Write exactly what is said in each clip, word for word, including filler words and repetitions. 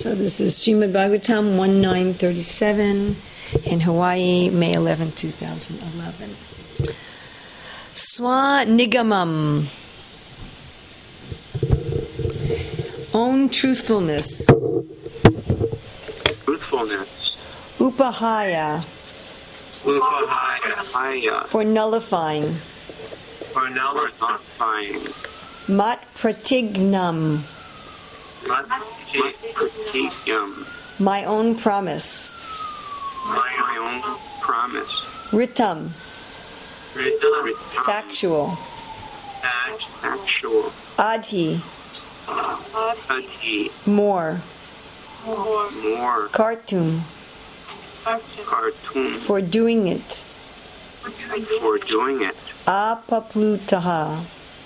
So this is Srimad Bhagavatam nineteen thirty-seven in Hawaii, May eleventh, twenty eleven. Swanigamam. Own truthfulness. Truthfulness. Upahaya. Upahaya. For nullifying. For nullifying. Mat pratignam. Mat pratignam. My own promise. My own promise. Ritam. Ritam. Factual. Factual. Adhi. Adhi. More. More. Kartum. Cartoon. For doing it. For doing it. Apaplutaha.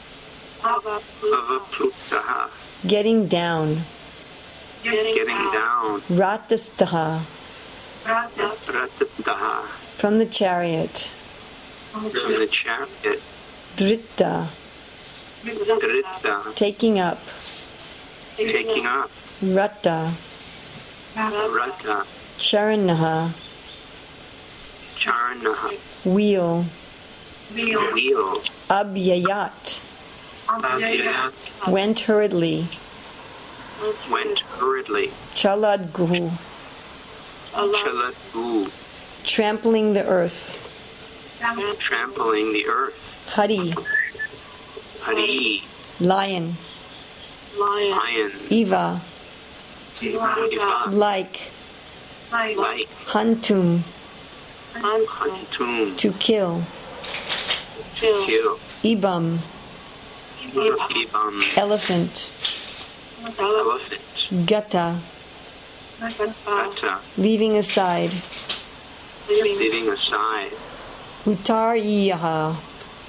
Avaplutaha. Getting down. Getting down. Ratastaha. Ratataha. From the chariot. From the chariot. Dritta. Dritta. Taking up. Taking up. Rata. Rata. Charanaha. Charanaha. Wheel. Wheel. Abhyayat. Abhyayat. Went hurriedly. Went hurriedly. Chaladgu. Chaladgu. Trampling the earth. Trampling the earth. Hari. Hari. Lion. Lion. Eva. Eva. Like. Like. Hantum. Hantum. To kill. Kill. Ibam. Ibam. Elephant. Elephant. Gata. Gata. Leaving aside. Leaving aside. Utariyaha.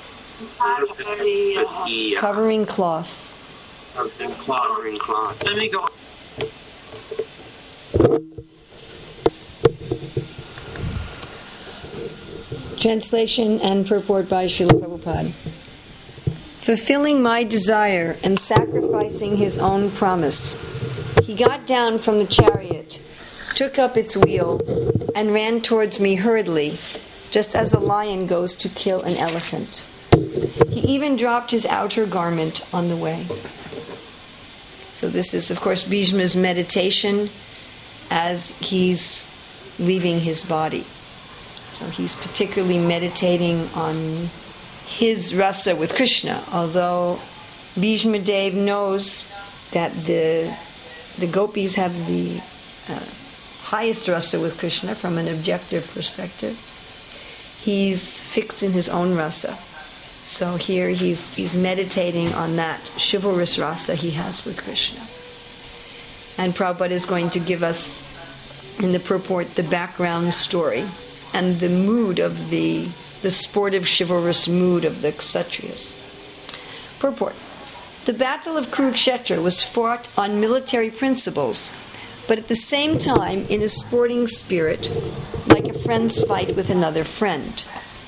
Covering cloth. Covering cloth. Let me go. Translation and purport by Srila Prabhupada. Fulfilling my desire and sacrificing his own promise, he got down from the chariot, took up its wheel, and ran towards me hurriedly, just as a lion goes to kill an elephant. He even dropped his outer garment on the way. So this is, of course, Bhishma's meditation as he's leaving his body. So he's particularly meditating on his rasa with Krishna, although Bhishma Dev knows that the the gopis have the uh, highest rasa with Krishna from an objective perspective. He's fixed in his own rasa. So here he's he's meditating on that chivalrous rasa he has with Krishna. And Prabhupada is going to give us in the purport the background story and the mood of the the sportive chivalrous mood of the Kshatriyas. Purport. The battle of Kurukshetra was fought on military principles, but at the same time in a sporting spirit, like a friend's fight with another friend.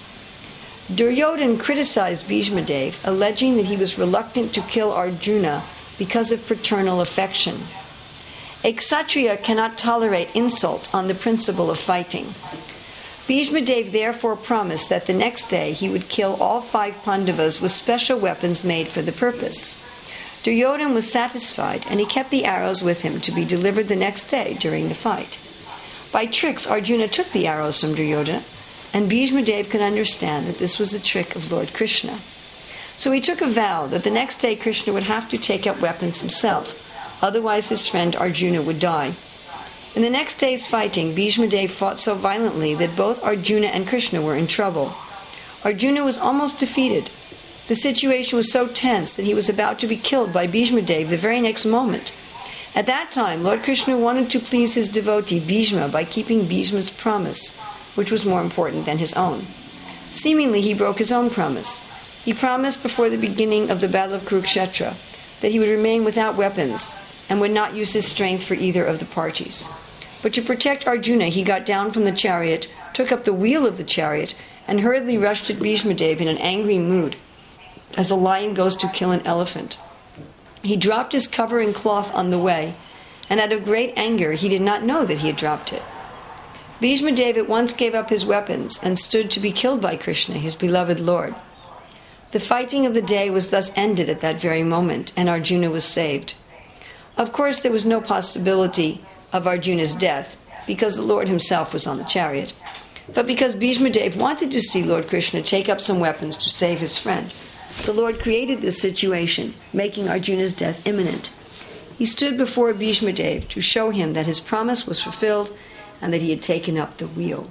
Duryodhana criticized Bhishma Dev, alleging that he was reluctant to kill Arjuna because of paternal affection. A Kshatriya cannot tolerate insult on the principle of fighting. Bhishma Dev therefore promised that the next day he would kill all five Pandavas with special weapons made for the purpose. Duryodhana was satisfied, and he kept the arrows with him to be delivered the next day during the fight. By tricks, Arjuna took the arrows from Duryodhana, and Bhishma Dev could understand that this was a trick of Lord Krishna. So he took a vow that the next day Krishna would have to take up weapons himself, otherwise his friend Arjuna would die. In the next day's fighting, Bhishma Dev fought so violently that both Arjuna and Krishna were in trouble. Arjuna was almost defeated. The situation was so tense that he was about to be killed by Bhishma Dev the very next moment. At that time, Lord Krishna wanted to please his devotee Bhishma by keeping Bhishma's promise, which was more important than his own. Seemingly, he broke his own promise. He promised before the beginning of the Battle of Kurukshetra that he would remain without weapons and would not use his strength for either of the parties. But to protect Arjuna, he got down from the chariot, took up the wheel of the chariot, and hurriedly rushed at Bhishma Dev in an angry mood, as a lion goes to kill an elephant. He dropped his covering cloth on the way, and out of great anger he did not know that he had dropped it. Bhishma Dev at once gave up his weapons and stood to be killed by Krishna, his beloved Lord. The fighting of the day was thus ended at that very moment, and Arjuna was saved. Of course, there was no possibility of Arjuna's death, because the Lord himself was on the chariot. But because Bhishma Dev wanted to see Lord Krishna take up some weapons to save his friend, the Lord created this situation, making Arjuna's death imminent. He stood before Bhishma Dev to show him that his promise was fulfilled and that he had taken up the wheel.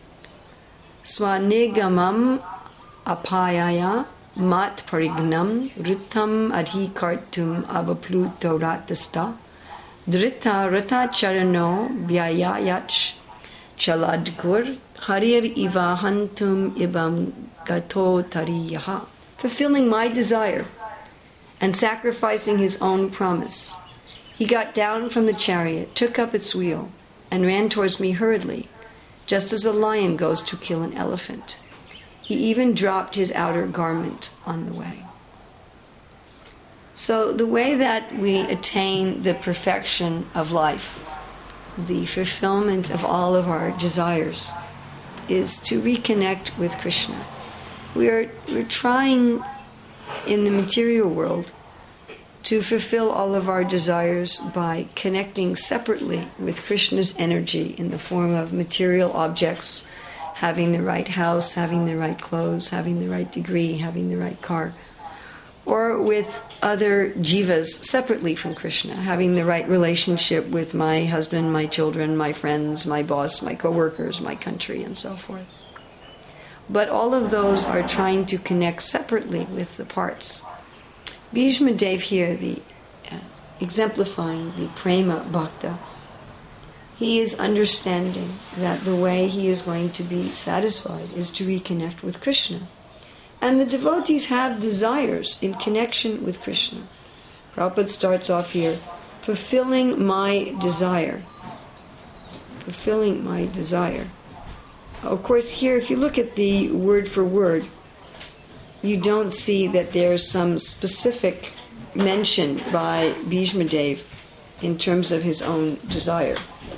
Swanigamam apayaya mat parignam ritham adhikartum avaplutoratasta drita rata charano vyayayach chaladgur harir ivahantum ibam gato tariyaha. Fulfilling my desire and sacrificing his own promise, he got down from the chariot, took up its wheel, and ran towards me hurriedly, just as a lion goes to kill an elephant. He even dropped his outer garment on the way. So the way that we attain the perfection of life, the fulfillment of all of our desires, is to reconnect with Krishna. We are we're trying in the material world to fulfill all of our desires by connecting separately with Krishna's energy in the form of material objects, having the right house, having the right clothes, having the right degree, having the right car, or with other jivas separately from Krishna, having the right relationship with my husband, my children, my friends, my boss, my co-workers, my country, and so forth. But all of those are trying to connect separately with the parts. Bhishma Dev here, the uh, exemplifying the prema bhakta, he is understanding that the way he is going to be satisfied is to reconnect with Krishna. And the devotees have desires in connection with Krishna. Prabhupada starts off here, fulfilling my desire. Fulfilling my desire. Of course, here, if you look at the word for word, you don't see that there's some specific mention by Bhishma Dev in terms of his own desire.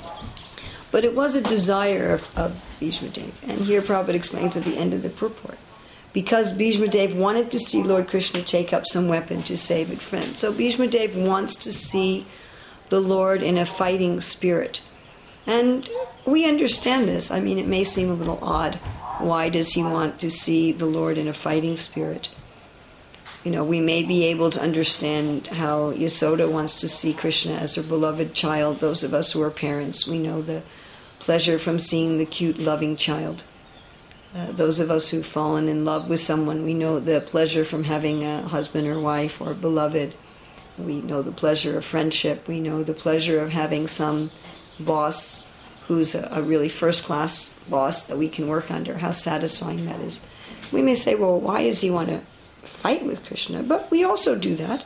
But it was a desire of, of Bhishma Dev. And here Prabhupada explains at the end of the purport. Because Bhishma Dev wanted to see Lord Krishna take up some weapon to save a friend. So Bhishma Dev wants to see the Lord in a fighting spirit. And we understand this. I mean, it may seem a little odd. Why does he want to see the Lord in a fighting spirit? You know, we may be able to understand how Yasoda wants to see Krishna as her beloved child. Those of us who are parents, we know the pleasure from seeing the cute, loving child. Uh, those of us who've fallen in love with someone, we know the pleasure from having a husband or wife or beloved. We know the pleasure of friendship. We know the pleasure of having some boss who's a, a really first-class boss that we can work under. How satisfying that is. We may say, well, why does he want to fight with Krishna? But we also do that.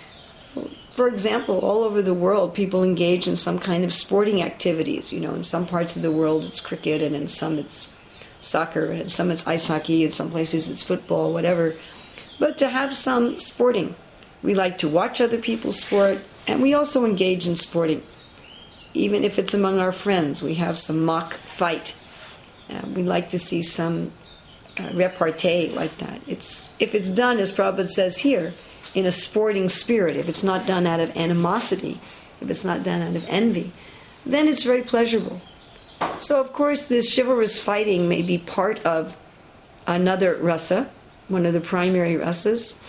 For example, all over the world, people engage in some kind of sporting activities. You know, in some parts of the world it's cricket, and in some it's soccer, and in some it's ice hockey, in some places it's football, whatever. But to have some sporting. We like to watch other people sport, and we also engage in sporting. Even if it's among our friends, we have some mock fight. Uh, we like to see some uh, repartee like that. It's if it's done, as Prabhupada says here, in a sporting spirit, if it's not done out of animosity, if it's not done out of envy, then it's very pleasurable. So, of course, this chivalrous fighting may be part of another rasa, one of the primary rasas.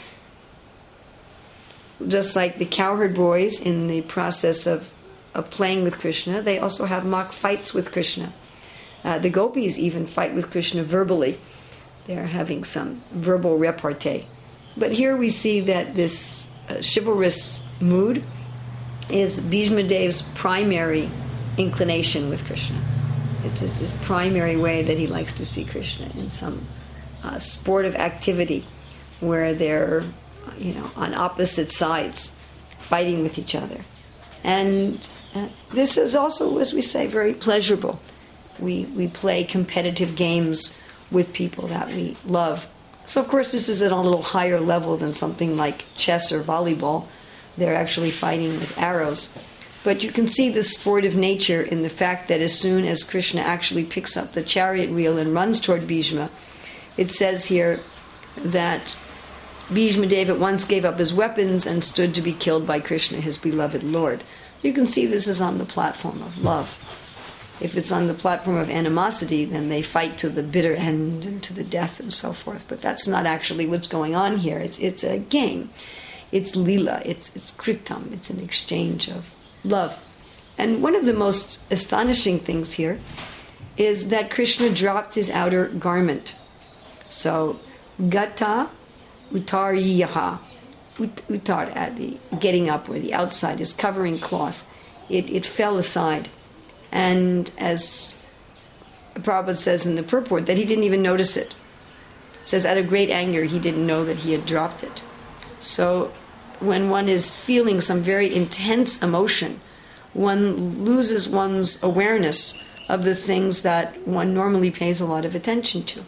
Just like the cowherd boys in the process of of playing with Krishna, they also have mock fights with Krishna. Uh, the gopis even fight with Krishna verbally. They're having some verbal repartee. But here we see that this uh, chivalrous mood is Bhishma Dev's primary inclination with Krishna. It's his, his primary way that he likes to see Krishna, in some uh, sportive activity where they're, you know, on opposite sides fighting with each other. And uh, this is also, as we say, very pleasurable. We we play competitive games with people that we love. So, of course, this is at a little higher level than something like chess or volleyball. They're actually fighting with arrows. But you can see the sportive nature in the fact that as soon as Krishna actually picks up the chariot wheel and runs toward Bhishma, it says here that Bhishma Deva at once gave up his weapons and stood to be killed by Krishna, his beloved Lord. You can see this is on the platform of love. If it's on the platform of animosity, then they fight to the bitter end and to the death and so forth. But that's not actually what's going on here. It's it's a game. It's lila. It's it's kritam. It's an exchange of love. And one of the most astonishing things here is that Krishna dropped his outer garment. So, gata utariyaha. Ut, utar, at the getting up, where the outside is covering cloth. It, it fell aside. And as Prabhupada says in the purport, that he didn't even notice it. It says, out of great anger, he didn't know that he had dropped it. So, when one is feeling some very intense emotion, one loses one's awareness of the things that one normally pays a lot of attention to.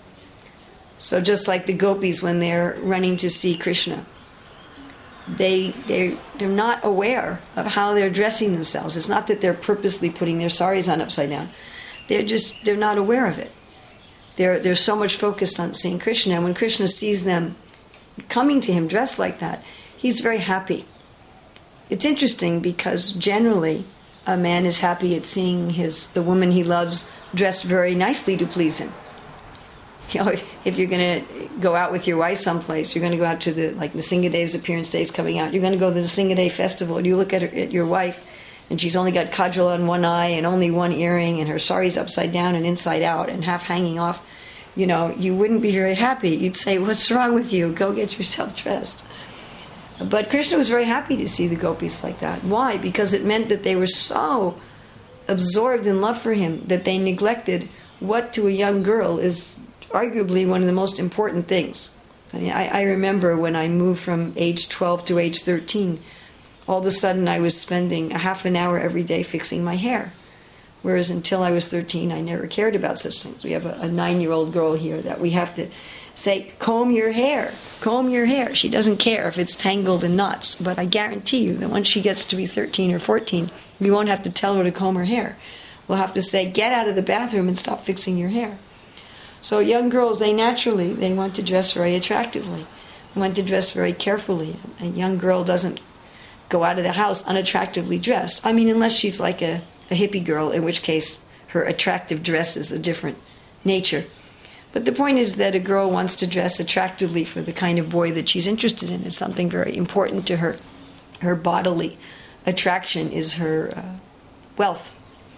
So just like the gopis when they're running to see Krishna, they, they, they're not aware of how they're dressing themselves. It's not that they're purposely putting their saris on upside down. They're just, they're not aware of it. They're, they're so much focused on seeing Krishna. And when Krishna sees them coming to him dressed like that, he's very happy. It's interesting because generally a man is happy at seeing his the woman he loves dressed very nicely to please him. You know, if you're going to go out with your wife someplace, you're going to go out to the, like the Singadev's appearance day is coming out, you're going to go to the Singadev festival, and you look at, her, at your wife, and she's only got kajal on one eye and only one earring, and her sari's upside down and inside out and half hanging off, you know, you wouldn't be very happy. You'd say, what's wrong with you? Go get yourself dressed. But Krishna was very happy to see the gopis like that. Why? Because it meant that they were so absorbed in love for him that they neglected what to a young girl is arguably one of the most important things. I mean, I, I remember when I moved from age twelve to age thirteen, all of a sudden I was spending a half an hour every day fixing my hair. Whereas until I was thirteen, I never cared about such things. We have a, a nine-year-old girl here that we have to say, comb your hair, comb your hair. She doesn't care if it's tangled in knots, but I guarantee you that once she gets to be thirteen or fourteen, we won't have to tell her to comb her hair. We'll have to say, get out of the bathroom and stop fixing your hair. So young girls, they naturally, they want to dress very attractively. They want to dress very carefully. A young girl doesn't go out of the house unattractively dressed. I mean, unless she's like a, a hippie girl, in which case her attractive dress is a different nature. But the point is that a girl wants to dress attractively for the kind of boy that she's interested in. It's something very important to her. Her bodily attraction is her uh, wealth.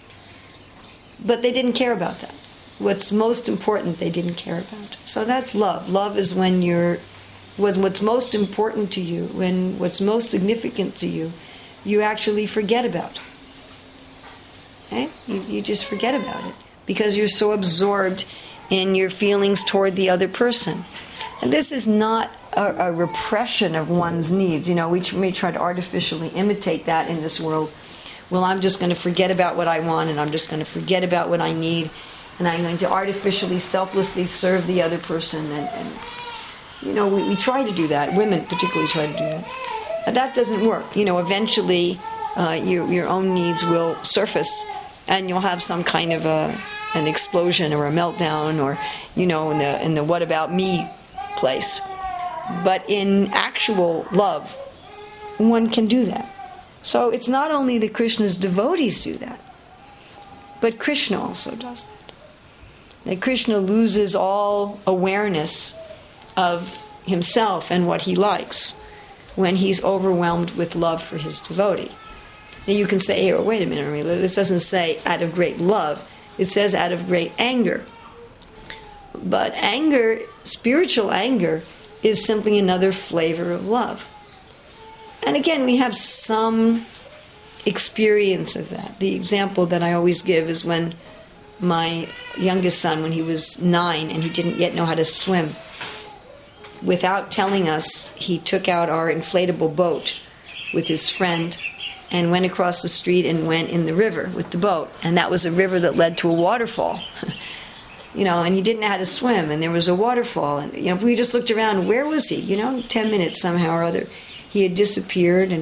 But they didn't care about that. What's most important, they didn't care about. So that's love. Love is when you're, when what's most important to you, when what's most significant to you, you actually forget about. Okay? You, you just forget about it because you're so absorbed in your feelings toward the other person. And this is not a, a repression of one's needs. You know, we may try to artificially imitate that in this world. Well, I'm just going to forget about what I want, and I'm just going to forget about what I need, and I'm going to artificially, selflessly serve the other person. And, and you know, we, we try to do that. Women particularly try to do that. But that doesn't work. You know, eventually uh, your, your own needs will surface, and you'll have some kind of a an explosion or a meltdown, or, you know, in the in the what about me place. But in actual love, one can do that. So it's not only that Krishna's devotees do that, but Krishna also does that. That Krishna loses all awareness of himself and what he likes when he's overwhelmed with love for his devotee. Now you can say, oh, wait a minute, this doesn't say out of great love. It says out of great anger. But anger, spiritual anger, is simply another flavor of love. And again, we have some experience of that. The example that I always give is when my youngest son, when he was nine and he didn't yet know how to swim, without telling us, he took out our inflatable boat with his friend and went across the street and went in the river with the boat. And that was a river that led to a waterfall. You know, and he didn't know how to swim, and there was a waterfall. And, you know, if we just looked around, where was he? You know, ten minutes somehow or other. He had disappeared, and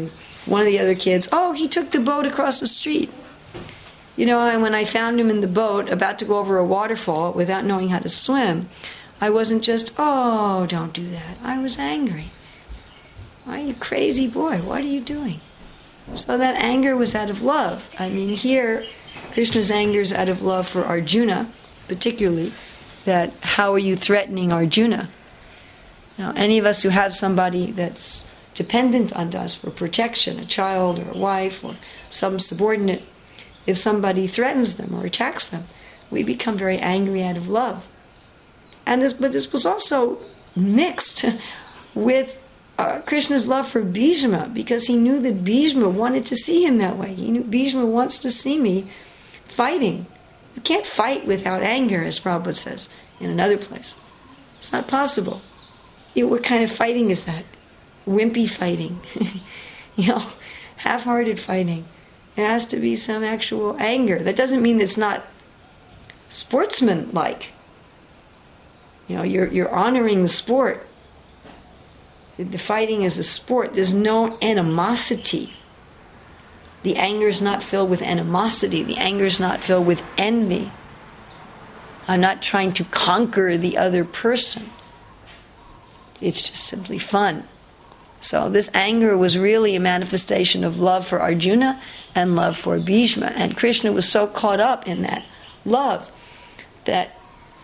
one of the other kids, oh, he took the boat across the street. You know, and when I found him in the boat, about to go over a waterfall without knowing how to swim, I wasn't just, oh, don't do that. I was angry. Why, you crazy boy, what are you doing? So that anger was out of love. I mean, here, Krishna's anger is out of love for Arjuna, particularly, that how are you threatening Arjuna? Now, any of us who have somebody that's dependent on us for protection, a child or a wife or some subordinate, if somebody threatens them or attacks them, we become very angry out of love. And this, but this was also mixed with uh, Krishna's love for Bhishma, because he knew that Bhishma wanted to see him that way. He knew Bhishma wants to see me fighting. You can't fight without anger, as Prabhupada says in another place. It's not possible. You know, what kind of fighting is that? Wimpy fighting. You know, half-hearted fighting. There has to be some actual anger. That doesn't mean it's not sportsman-like. You know, you're you're honoring the sport. The fighting is a sport. There's no animosity. The anger is not filled with animosity. The anger is not filled with envy. I'm not trying to conquer the other person. It's just simply fun. So this anger was really a manifestation of love for Arjuna and love for Bhishma. And Krishna was so caught up in that love that...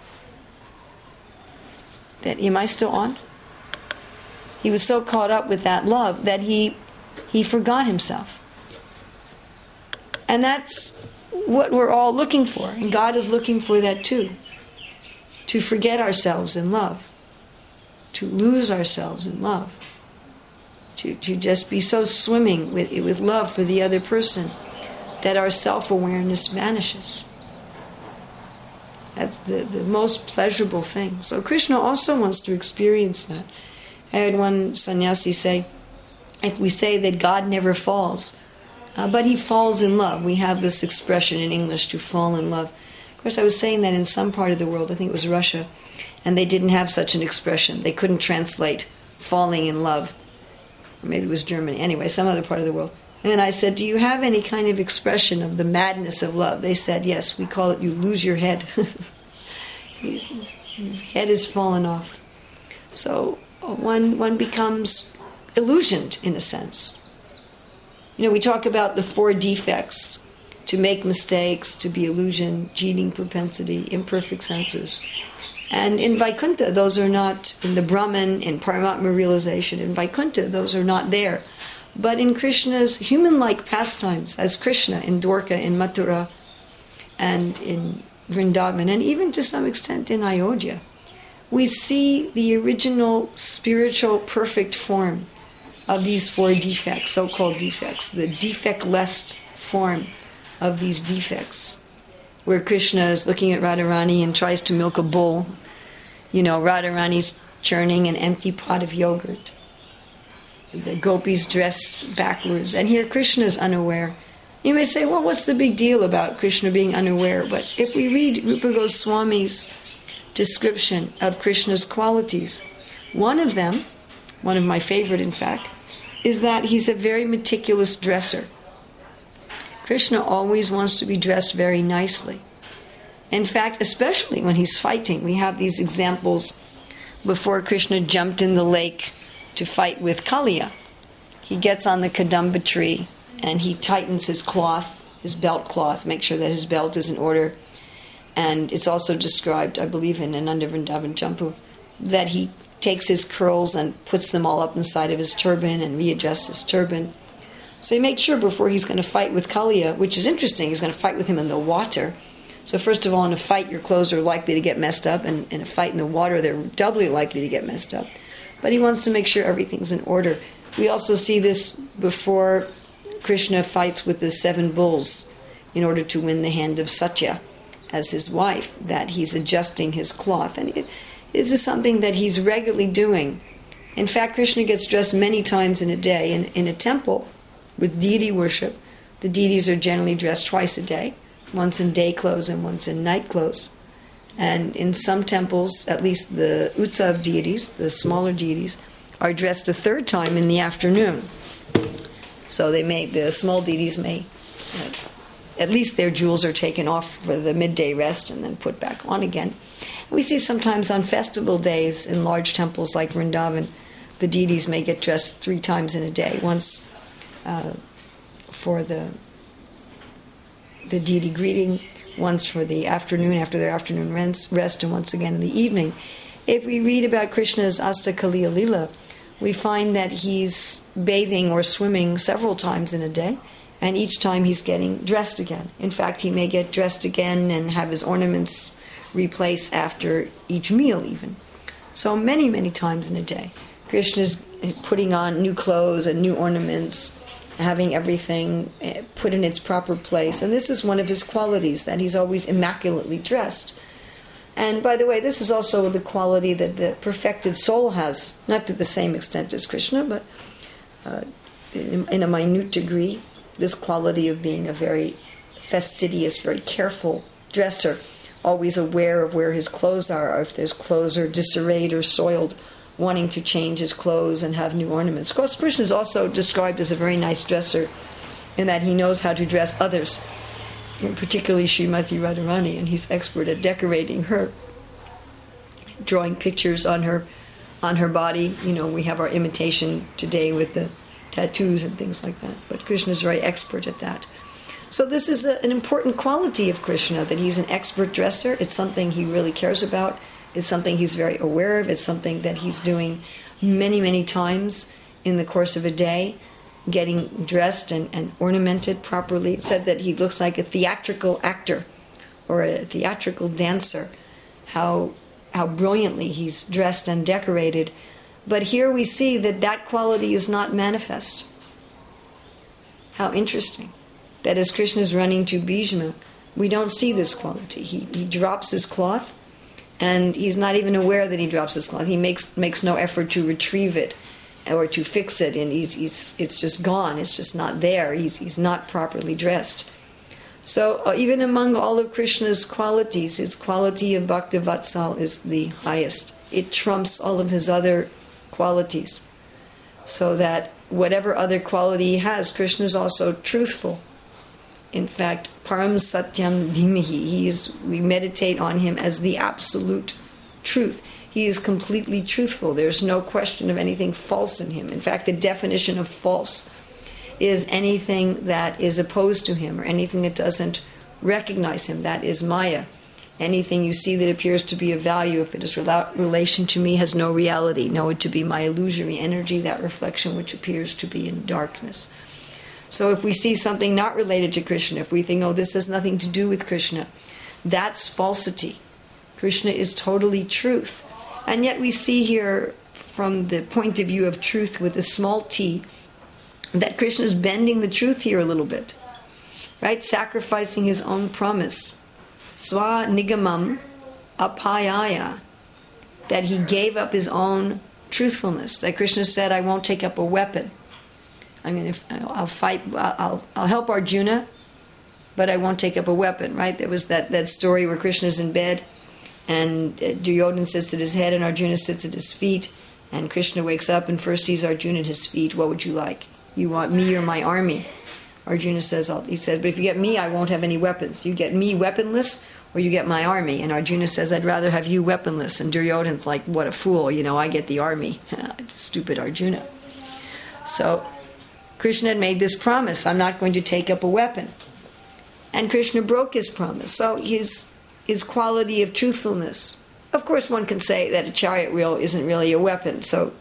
that am I still on? He was so caught up with that love that he he forgot himself. And that's what we're all looking for. And God is looking for that too. To forget ourselves in love. To lose ourselves in love. To, to just be so swimming with, with love for the other person that our self-awareness vanishes. That's the, the most pleasurable thing. So Krishna also wants to experience that. I heard one sannyasi say, if we say that God never falls, uh, but he falls in love. We have this expression in English, to fall in love. Of course, I was saying that in some part of the world, I think it was Russia, and they didn't have such an expression. They couldn't translate falling in love. Or maybe it was Germany. Anyway, some other part of the world. And I said, do you have any kind of expression of the madness of love? They said, yes, we call it, you lose your head. His head is fallen off. So one one becomes illusioned, in a sense. You know, we talk about the four defects: to make mistakes, to be illusion, cheating propensity, imperfect senses. And in Vaikuntha, those are not, in the Brahman, in Paramatma realization, in Vaikuntha, those are not there. But in Krishna's human-like pastimes, as Krishna in Dwarka, in Mathura, and in Vrindavan, and even to some extent in Ayodhya, we see the original spiritual perfect form of these four defects, so-called defects, the defectless form of these defects, where Krishna is looking at Radharani and tries to milk a bull. You know, Radharani's churning an empty pot of yogurt. The gopis dress backwards, and here Krishna is unaware. You may say, well, what's the big deal about Krishna being unaware? But if we read Rupa Goswami's description of Krishna's qualities, one of them, one of my favorite in fact, is that he's a very meticulous dresser. Krishna always wants to be dressed very nicely. In fact, especially when he's fighting, we have these examples before Krishna jumped in the lake to fight with Kaliya. He gets on the Kadamba tree and he tightens his cloth, his belt cloth, make sure that his belt is in order. And it's also described, I believe, in Ananda Vrindavan Champu, that he takes his curls and puts them all up inside of his turban and readjusts his turban. So he makes sure before he's going to fight with Kaliya, which is interesting, he's going to fight with him in the water. So first of all, in a fight, your clothes are likely to get messed up, and in a fight in the water, they're doubly likely to get messed up. But he wants to make sure everything's in order. We also see this before Krishna fights with the seven bulls in order to win the hand of Satya as his wife, that he's adjusting his cloth. And it, this is something that he's regularly doing. In fact, Krishna gets dressed many times in a day. In, in a temple with deity worship, the deities are generally dressed twice a day, once in day clothes and once in night clothes. And in some temples, at least the Utsav deities, the smaller deities, are dressed a third time in the afternoon. So they may, the small deities may, uh, at least their jewels are taken off for the midday rest and then put back on again. We see sometimes on festival days in large temples like Vrindavan, the deities may get dressed three times in a day. Once uh, for the the deity greeting, once for the afternoon after their afternoon rest, and once again in the evening. If we read about Krishna's Astakaliya Lila, we find that he's bathing or swimming several times in a day, and each time he's getting dressed again. In fact, he may get dressed again and have his ornaments replaced after each meal even. So many, many times in a day, Krishna's putting on new clothes and new ornaments, having everything put in its proper place. And this is one of his qualities, that he's always immaculately dressed. And by the way, this is also the quality that the perfected soul has, not to the same extent as Krishna, but uh, in, in a minute degree, this quality of being a very fastidious, very careful dresser, always aware of where his clothes are, or if his clothes are disarrayed or soiled, wanting to change his clothes and have new ornaments. Of course, Krishna is also described as a very nice dresser in that he knows how to dress others, and particularly Srimati Radharani, and he's expert at decorating her, drawing pictures on her on her body. You know, we have our imitation today with the tattoos and things like that, but Krishna is very expert at that. So this is a, an important quality of Krishna, that he's an expert dresser. It's something he really cares about. It's something he's very aware of. It's something that he's doing many, many times in the course of a day, getting dressed and, and ornamented properly. It said that he looks like a theatrical actor or a theatrical dancer, how how brilliantly he's dressed and decorated. But here we see that that quality is not manifest. How interesting. That as Krishna's running to Bhishma, we don't see this quality. He, he drops his cloth, and he's not even aware that he drops his cloth. He makes makes no effort to retrieve it or to fix it, and he's, he's it's just gone. It's just not there. He's he's not properly dressed. So uh, even among all of Krishna's qualities, his quality of Bhakti Vatsal is the highest. It trumps all of his other qualities. So that whatever other quality he has, Krishna is also truthful. In fact, Param Satyam Dhimahi, he is, we meditate on him as the absolute truth. He is completely truthful. There's no question of anything false in him. In fact, the definition of false is anything that is opposed to him or anything that doesn't recognize him. That is Maya. Anything you see that appears to be of value, if it is without relation to me, has no reality. Know it to be my illusory energy, that reflection which appears to be in darkness. So if we see something not related to Krishna, if we think, oh, this has nothing to do with Krishna, that's falsity. Krishna is totally truth. And yet we see here, from the point of view of truth with a small t, that Krishna is bending the truth here a little bit. Right? Sacrificing his own promise. Swa nigamam apayaya. That he gave up his own truthfulness. That Krishna said, I won't take up a weapon. I mean, if I'll fight, I'll I'll help Arjuna, but I won't take up a weapon, right? There was that, that story where Krishna's in bed, and Duryodhana sits at his head, and Arjuna sits at his feet, and Krishna wakes up and first sees Arjuna at his feet. What would you like? You want me or my army? Arjuna says, I'll, he says, but if you get me, I won't have any weapons. You get me weaponless, or you get my army. And Arjuna says, I'd rather have you weaponless. And Duryodhana's like, what a fool, you know, I get the army. Stupid Arjuna. So Krishna had made this promise, I'm not going to take up a weapon. And Krishna broke his promise. So his his quality of truthfulness. Of course, one can say that a chariot wheel isn't really a weapon. So,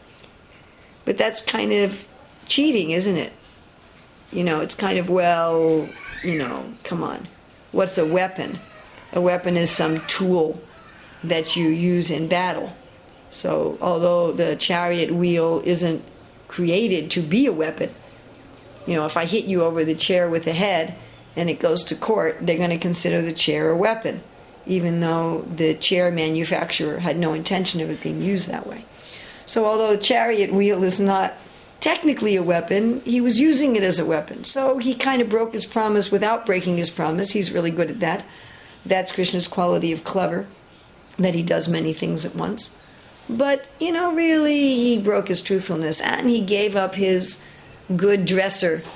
but that's kind of cheating, isn't it? You know, it's kind of, well, you know, come on. What's a weapon? A weapon is some tool that you use in battle. So, although the chariot wheel isn't created to be a weapon, you know, if I hit you over the chair with the head and it goes to court, they're going to consider the chair a weapon, even though the chair manufacturer had no intention of it being used that way. So although the chariot wheel is not technically a weapon, he was using it as a weapon. So he kind of broke his promise without breaking his promise. He's really good at that. That's Krishna's quality of clever, that he does many things at once. But, you know, really, he broke his truthfulness, and he gave up his good dresser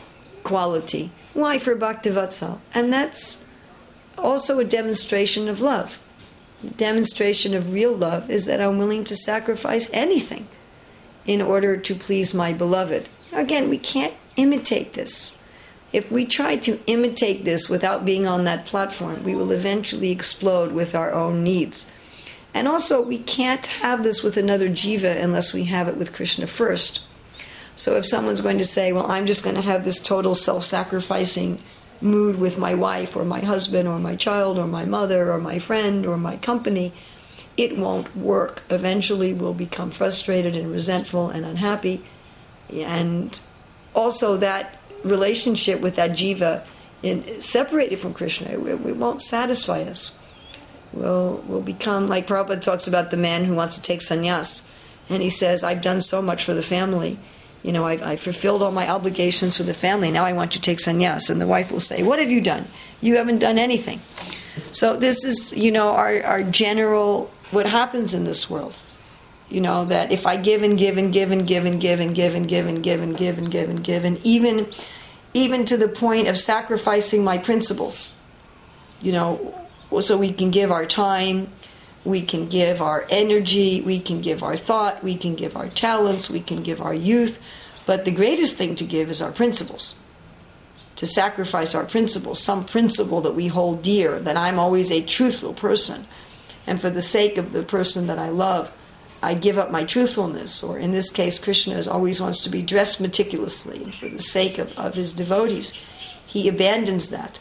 quality. Why? For Bhaktivatsal. And that's also a demonstration of love. The demonstration of real love is that I'm willing to sacrifice anything in order to please my beloved. Again, we can't imitate this. If we try to imitate this without being on that platform, we will eventually explode with our own needs. And also, we can't have this with another jiva unless we have it with Krishna first. So if someone's going to say, well, I'm just going to have this total self-sacrificing mood with my wife or my husband or my child or my mother or my friend or my company, it won't work. Eventually we'll become frustrated and resentful and unhappy. And also that relationship with that jiva in, separated from Krishna, it, it won't satisfy us. We'll, we'll become, like Prabhupada talks about the man who wants to take sannyas. And he says, I've done so much for the family. You know, I've, I've fulfilled all my obligations for the family. Now I want to take sannyas. And the wife will say, what have you done? You haven't done anything. So this is, you know, our, our general, what happens in this world. You know, that if I give and give and give and give and give and give and give and give and give and give and give and even, even to the point of sacrificing my principles, you know, so we can give our time, we can give our energy, we can give our thought, we can give our talents, we can give our youth. But the greatest thing to give is our principles. To sacrifice our principles, some principle that we hold dear, that I'm always a truthful person. And for the sake of the person that I love, I give up my truthfulness. Or in this case, Krishna is always wants to be dressed meticulously. And for the sake of, of his devotees, he abandons that.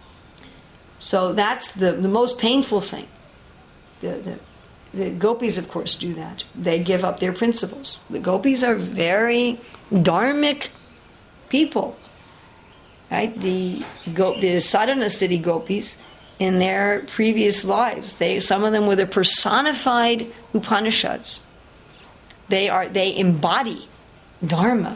So that's the, the most painful thing. The, the, the gopis, of course, do that. They give up their principles. The gopis are very dharmic people. Right? The, go, the sadhana city gopis, in their previous lives, they some of them were the personified Upanishads. They are they embody Dharma.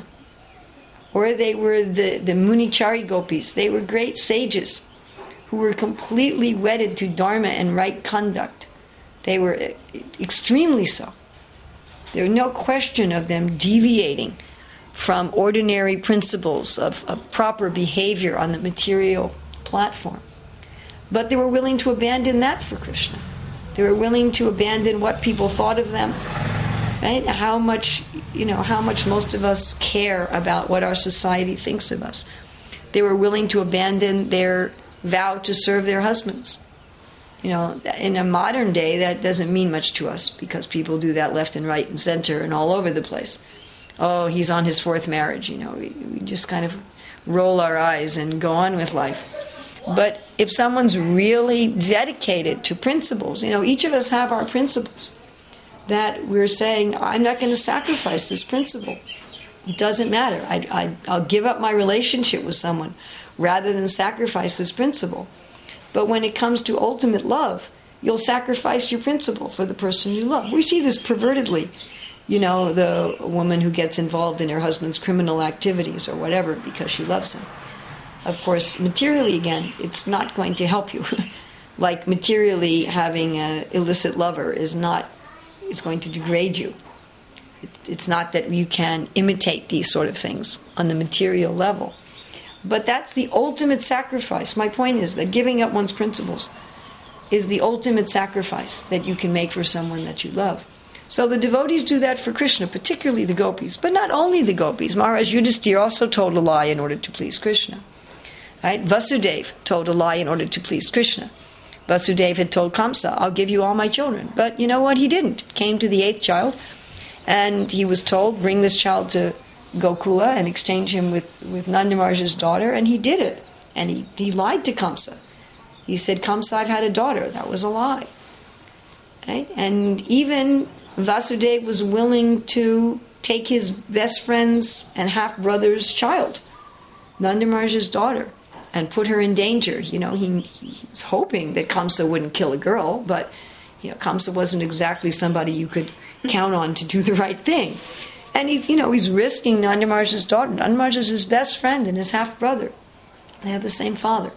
Or they were the, the Munichari gopis. They were great sages who were completely wedded to Dharma and right conduct. They were extremely so. There was no question of them deviating from ordinary principles of, of proper behavior on the material platform. But they were willing to abandon that for Krishna. They were willing to abandon what people thought of them. Right? How much, you know, how much most of us care about what our society thinks of us. They were willing to abandon their vow to serve their husbands. You know, in a modern day, that doesn't mean much to us because people do that left and right and center and all over the place. Oh, he's on his fourth marriage. You know, we, we just kind of roll our eyes and go on with life. But if someone's really dedicated to principles, you know, each of us have our principles that we're saying, I'm not going to sacrifice this principle. It doesn't matter. I, I, I'll give up my relationship with someone rather than sacrifice this principle. But when it comes to ultimate love, you'll sacrifice your principle for the person you love. We see this pervertedly. You know, the woman who gets involved in her husband's criminal activities or whatever because she loves him. Of course, materially, again, it's not going to help you. Like materially having an illicit lover is not, is going to degrade you. It's not that you can imitate these sort of things on the material level. But that's the ultimate sacrifice. My point is that giving up one's principles is the ultimate sacrifice that you can make for someone that you love. So the devotees do that for Krishna, particularly the gopis. But not only the gopis. Maharaj Yudhisthira also told a lie in order to please Krishna. Right? Vasudeva told a lie in order to please Krishna. Vasudeva had told Kamsa, I'll give you all my children. But you know what? He didn't. It came to the eighth child, and he was told, bring this child to Gokula and exchange him with, with Nanda Maharaj's daughter, and he did it. And he, he lied to Kamsa. He said, Kamsa, I've had a daughter. That was a lie. Right? And even Vasudeva was willing to take his best friend's and half-brother's child, Nanda Maharaj's daughter, and put her in danger. You know, he, he was hoping that Kamsa wouldn't kill a girl, but you know, Kamsa wasn't exactly somebody you could count on to do the right thing. And he's, you know, he's risking Nanda Maharaj's daughter. Nanda Maharaj is his best friend and his half-brother. They have the same father.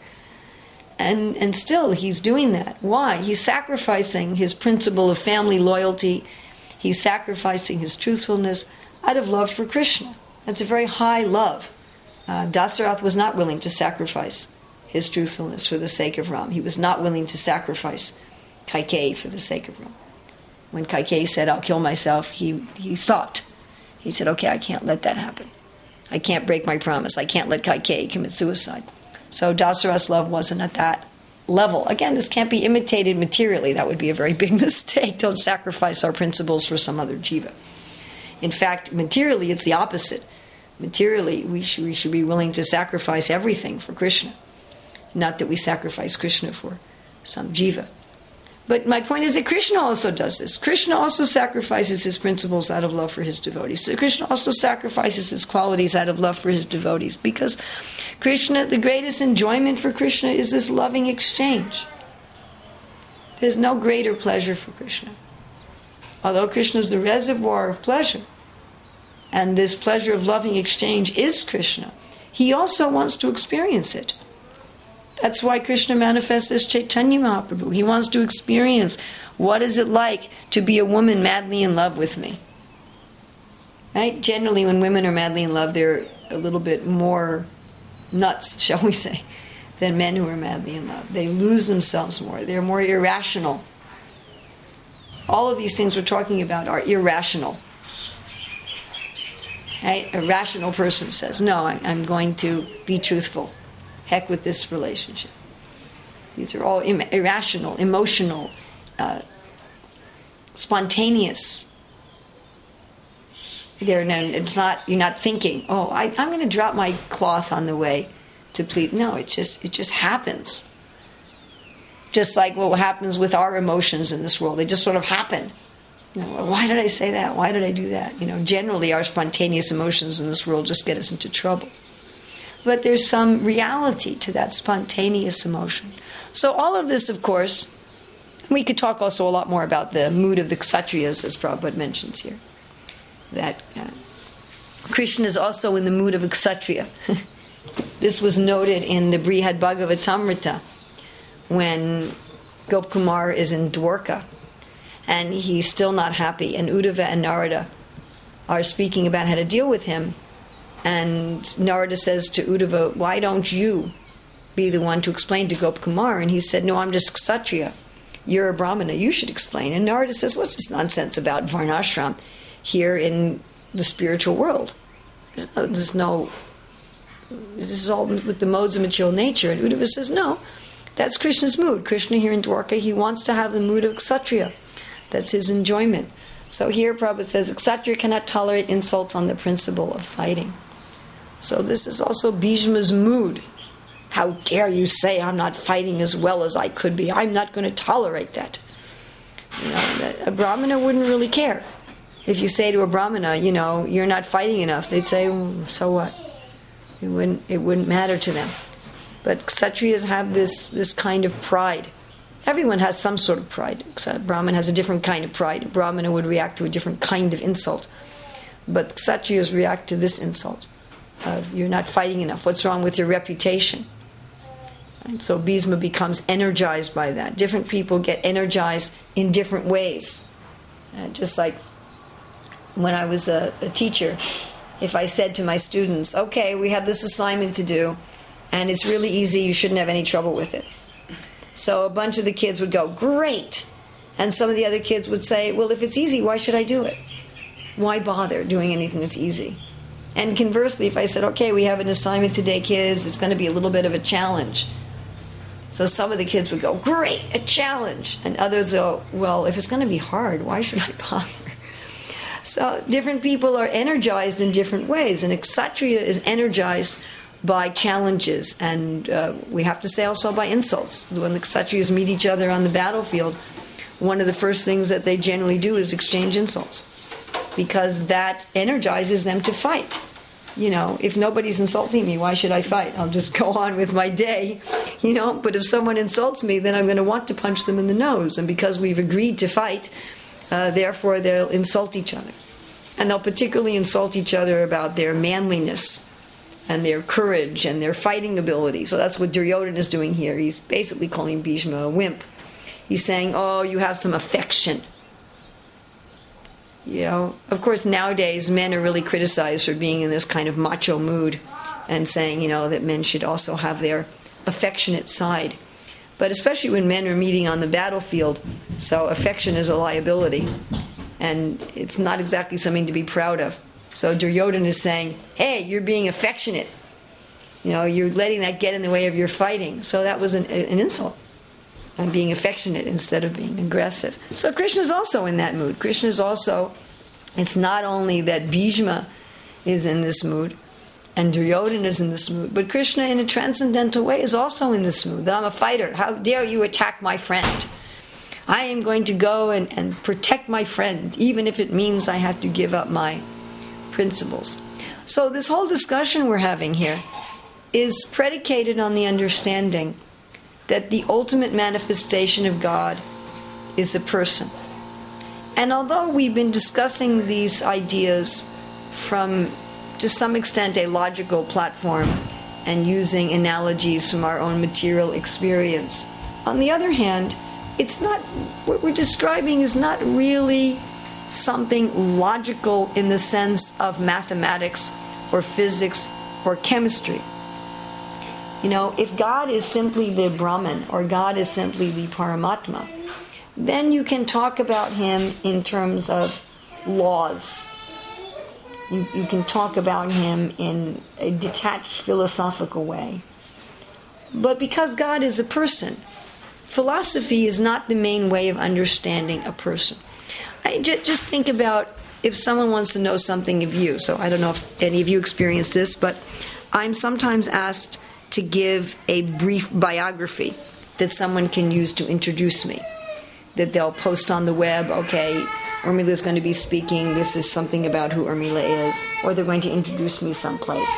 And and still he's doing that. Why? He's sacrificing his principle of family loyalty. He's sacrificing his truthfulness out of love for Krishna. That's a very high love. Uh, Dasarath was not willing to sacrifice his truthfulness for the sake of Ram. He was not willing to sacrifice Kaikeyi for the sake of Ram. When Kaikeyi said, I'll kill myself, he, he stopped. He said, okay, I can't let that happen. I can't break my promise. I can't let Kaikeyi commit suicide. So Dasarath's love wasn't at that level. Again, this can't be imitated materially. That would be a very big mistake. Don't sacrifice our principles for some other jiva. In fact, materially, it's the opposite. Materially, we should, we should be willing to sacrifice everything for Krishna. Not that we sacrifice Krishna for some jiva. But my point is that Krishna also does this. Krishna also sacrifices his principles out of love for his devotees. So Krishna also sacrifices his qualities out of love for his devotees. Because Krishna, the greatest enjoyment for Krishna is this loving exchange. There's no greater pleasure for Krishna. Although Krishna is the reservoir of pleasure, and this pleasure of loving exchange is Krishna, he also wants to experience it. That's why Krishna manifests as Chaitanya Mahaprabhu. He wants to experience what is it like to be a woman madly in love with me. Right? Generally, when women are madly in love, they're a little bit more nuts, shall we say, than men who are madly in love. They lose themselves more. They're more irrational. All of these things we're talking about are irrational. Right? A rational person says, no, I'm going to be truthful. Heck with this relationship. These are all im- irrational, emotional, uh, spontaneous. They're no, it's not. You're not thinking, "Oh, I, I'm going to drop my cloth on the way to plead." No, it just it just happens. Just like what happens with our emotions in this world, they just sort of happen. You know, why did I say that? Why did I do that? You know, generally our spontaneous emotions in this world just get us into trouble. But there's some reality to that spontaneous emotion. So all of this, of course, we could talk also a lot more about the mood of the Kshatriyas, as Prabhupada mentions here. That uh, Krishna is also in the mood of a Kshatriya. This was noted in the Brihad Bhagavatamrita when Gopkumar is in Dwarka and he's still not happy, and Uddhava and Narada are speaking about how to deal with him. And Narada says to Uddhava, why don't you be the one to explain to Gopkumar? And he said, no, I'm just Kshatriya. You're a Brahmana. You should explain. And Narada says, what's this nonsense about Varnashram here in the spiritual world? There's no... This is all with the modes of material nature. And Uddhava says, no, that's Krishna's mood. Krishna here in Dwarka, he wants to have the mood of Kshatriya. That's his enjoyment. So here Prabhupada says, Kshatriya cannot tolerate insults on the principle of fighting. So this is also Bhishma's mood. How dare you say I'm not fighting as well as I could be? I'm not going to tolerate that. You know, a Brahmana wouldn't really care. If you say to a Brahmana, you know, you're not fighting enough, they'd say, well, so what? It wouldn't, it wouldn't matter to them. But Kshatriyas have this, this kind of pride. Everyone has some sort of pride. Brahman has a different kind of pride. A Brahmana would react to a different kind of insult. But Kshatriyas react to this insult. Uh, you're not fighting enough. What's wrong with your reputation? And so Bhishma becomes energized by that. Different people get energized in different ways. Uh, just like when I was a, a teacher, if I said to my students, okay, we have this assignment to do, and it's really easy, you shouldn't have any trouble with it. So a bunch of the kids would go, great! And some of the other kids would say, well, if it's easy, why should I do it? Why bother doing anything that's easy? And conversely, if I said, okay, we have an assignment today, kids, it's going to be a little bit of a challenge. So some of the kids would go, great, a challenge. And others go, well, if it's going to be hard, why should I bother? So different people are energized in different ways. And Kshatriya is energized by challenges. And uh, we have to say also by insults. When the Kshatriyas meet each other on the battlefield, one of the first things that they generally do is exchange insults. Because that energizes them to fight. You know, if nobody's insulting me, why should I fight? I'll just go on with my day, you know. But if someone insults me, then I'm going to want to punch them in the nose. And because we've agreed to fight, uh, therefore they'll insult each other. And they'll particularly insult each other about their manliness and their courage and their fighting ability. So that's what Duryodhana is doing here. He's basically calling Bhishma a wimp. He's saying, oh, you have some affection. You know, of course, nowadays men are really criticized for being in this kind of macho mood. and saying, you know, that men should also have their affectionate side. But especially when men are meeting on the battlefield, so affection is a liability, and it's not exactly something to be proud of. So Duryodhana is saying, hey, you're being affectionate. You know, you're letting that get in the way of your fighting. So that was an, an insult. I'm being affectionate instead of being aggressive. So Krishna is also in that mood. Krishna is also, it's not only that Bhishma is in this mood, and Duryodhana is in this mood, but Krishna in a transcendental way is also in this mood. That I'm a fighter. How dare you attack my friend? I am going to go and, and protect my friend, even if it means I have to give up my principles. So this whole discussion we're having here is predicated on the understanding that the ultimate manifestation of God is a person. And although we've been discussing these ideas from, to some extent, a logical platform and using analogies from our own material experience, on the other hand, it's not, what we're describing is not really something logical in the sense of mathematics or physics or chemistry. You know, if God is simply the Brahman or God is simply the Paramatma, then you can talk about him in terms of laws. You, you can talk about him in a detached philosophical way. But because God is a person, philosophy is not the main way of understanding a person. I j- just think about if someone wants to know something of you. So I don't know if any of you experienced this, but I'm sometimes asked to give a brief biography that someone can use to introduce me. That they'll post on the web, okay, Urmila is going to be speaking, this is something about who Urmila is, or they're going to introduce me someplace.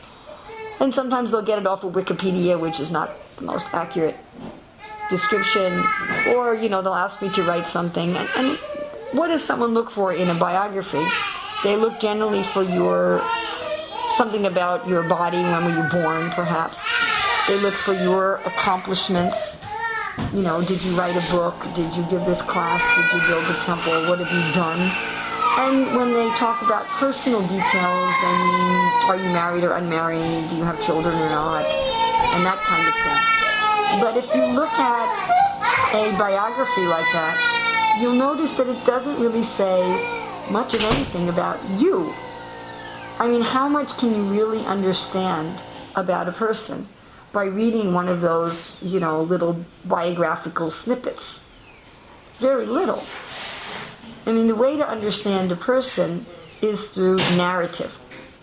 And sometimes they'll get it off of Wikipedia, which is not the most accurate description, or, you know, they'll ask me to write something. And, and what does someone look for in a biography? They look generally for your something about your body, when were you born, perhaps. They look for your accomplishments. You know, did you write a book? Did you give this class? Did you build a temple? What have you done? And when they talk about personal details, I mean, are you married or unmarried? Do you have children or not? And that kind of thing. But if you look at a biography like that, you'll notice that it doesn't really say much of anything about you. I mean, how much can you really understand about a person by reading one of those, you know, little biographical snippets? Very little. I mean, the way to understand a person is through narrative.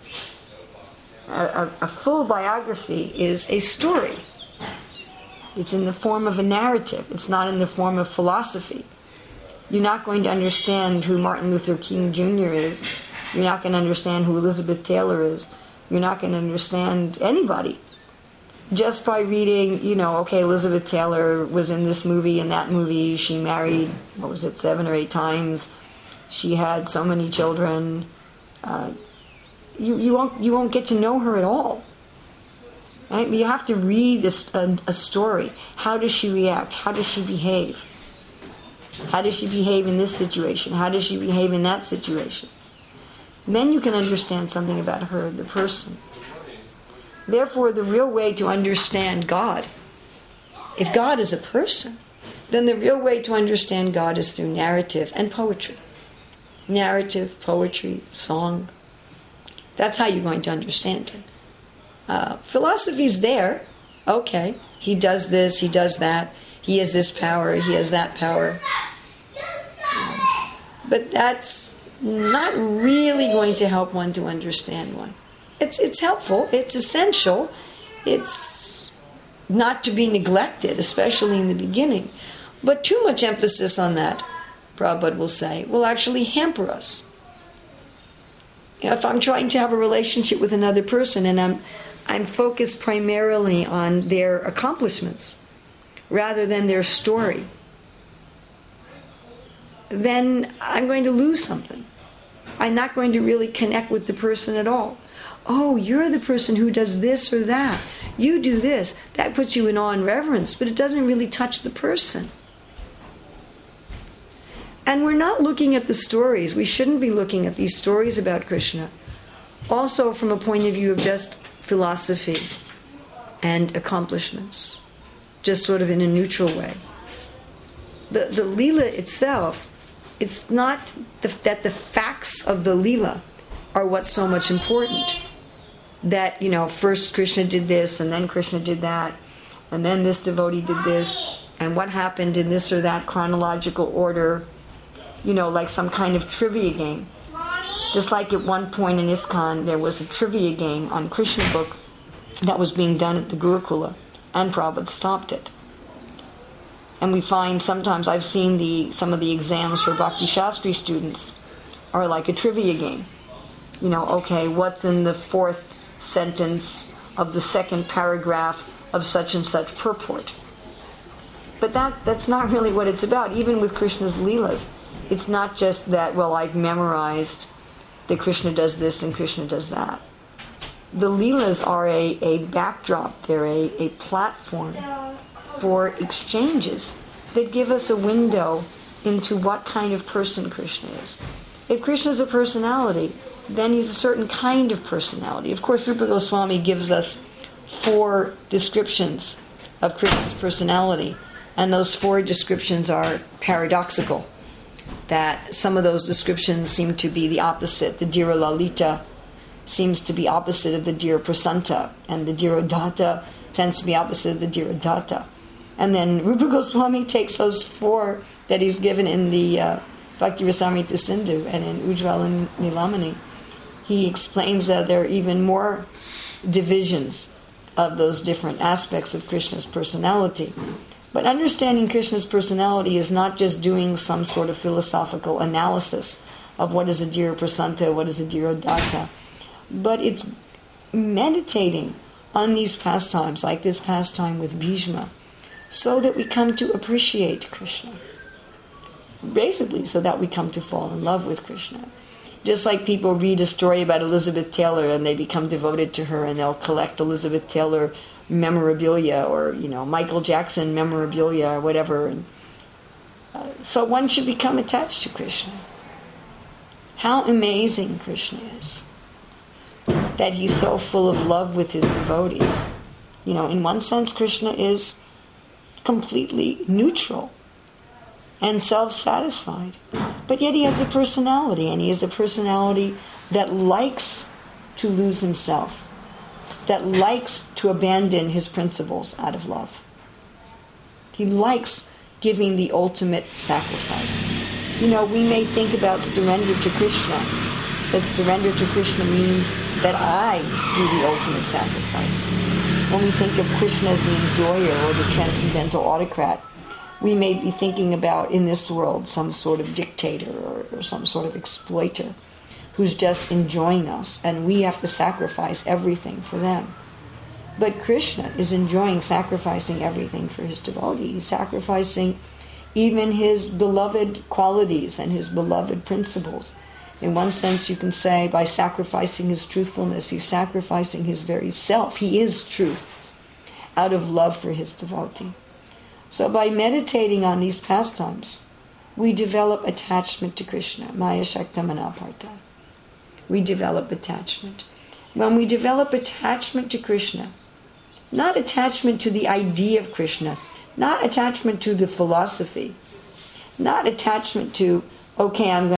A, a, a full biography is a story. It's in the form of a narrative. It's not in the form of philosophy. You're not going to understand who Martin Luther King Junior is. You're not going to understand who Elizabeth Taylor is. You're not going to understand anybody just by reading, you know, okay, Elizabeth Taylor was in this movie and that movie. She married, what was it, seven or eight times. She had so many children. Uh, you, you won't you won't get to know her at all. Right? You have to read this, a, a story. How does she react? How does she behave? How does she behave in this situation? How does she behave in that situation? Then you can understand something about her, the person. Therefore, the real way to understand God, if God is a person, then the real way to understand God is through narrative and poetry. Narrative, poetry, song. That's how you're going to understand him. Uh, philosophy's there. Okay, he does this, he does that. He has this power, he has that power. But that's not really going to help one to understand one. It's it's helpful, it's essential, it's not to be neglected, especially in the beginning. But too much emphasis on that, Prabhupada will say, will actually hamper us. If I'm trying to have a relationship with another person and I'm I'm focused primarily on their accomplishments rather than their story, then I'm going to lose something. I'm not going to really connect with the person at all. Oh, you're the person who does this or that. You do this. That puts you in awe and reverence, but it doesn't really touch the person. And we're not looking at the stories. We shouldn't be looking at these stories about Krishna. Also from a point of view of just philosophy and accomplishments, just sort of in a neutral way. The the Leela itself, it's not the, that the facts of the Leela are what's so much important. That, you know, first Krishna did this, and then Krishna did that, and then this devotee did this, and what happened in this or that chronological order, you know, like some kind of trivia game. Just like at one point in ISKCON, there was a trivia game on Krishna book that was being done at the Gurukula, and Prabhupada stopped it. And we find sometimes, I've seen the some of the exams for Bhakti Shastri students are like a trivia game. You know, okay, what's in the fourth sentence of the second paragraph of such and such purport? But that that's not really what it's about. Even with Krishna's Leelas, it's not just that, well, I've memorized that Krishna does this and Krishna does that. The Leelas are a, a backdrop, they're a, a platform for exchanges that give us a window into what kind of person Krishna is. If Krishna is a personality, then he's a certain kind of personality. Of course, Rupa Goswami gives us four descriptions of Krishna's personality, and those four descriptions are paradoxical. That some of those descriptions seem to be the opposite. The Dhira Lalita seems to be opposite of the Dhira Prasanta, and the Dhira Datta tends to be opposite of the Dhira Datta. And then Rupa Goswami takes those four that he's given in the uh, Bhakti Rasamrita Sindhu and in Ujjvala Nilamani. He explains that there are even more divisions of those different aspects of Krishna's personality. But understanding Krishna's personality is not just doing some sort of philosophical analysis of what is a Dhira Prasanta, what is a Dhira Datta, but it's meditating on these pastimes, like this pastime with Bhishma, so that we come to appreciate Krishna. Basically, so that we come to fall in love with Krishna. Just like people read a story about Elizabeth Taylor and they become devoted to her and they'll collect Elizabeth Taylor memorabilia, or, you know, Michael Jackson memorabilia, or whatever. And, uh, so one should become attached to Krishna. How amazing Krishna is. That he's so full of love with his devotees. You know, in one sense, Krishna is completely neutral and self-satisfied. But yet he has a personality, and he has a personality that likes to lose himself, that likes to abandon his principles out of love. He likes giving the ultimate sacrifice. You know, we may think about surrender to Krishna, that surrender to Krishna means that I do the ultimate sacrifice. When we think of Krishna as the enjoyer or the transcendental autocrat, we may be thinking about, in this world, some sort of dictator or, or some sort of exploiter who's just enjoying us, and we have to sacrifice everything for them. But Krishna is enjoying sacrificing everything for his devotee. He's sacrificing even his beloved qualities and his beloved principles. In one sense, you can say, by sacrificing his truthfulness, he's sacrificing his very self. He is truth, out of love for his devotee. So by meditating on these pastimes, we develop attachment to Krishna. Maya Shaktamana Partha. We develop attachment. When we develop attachment to Krishna, not attachment to the idea of Krishna, not attachment to the philosophy, not attachment to, okay, I'm going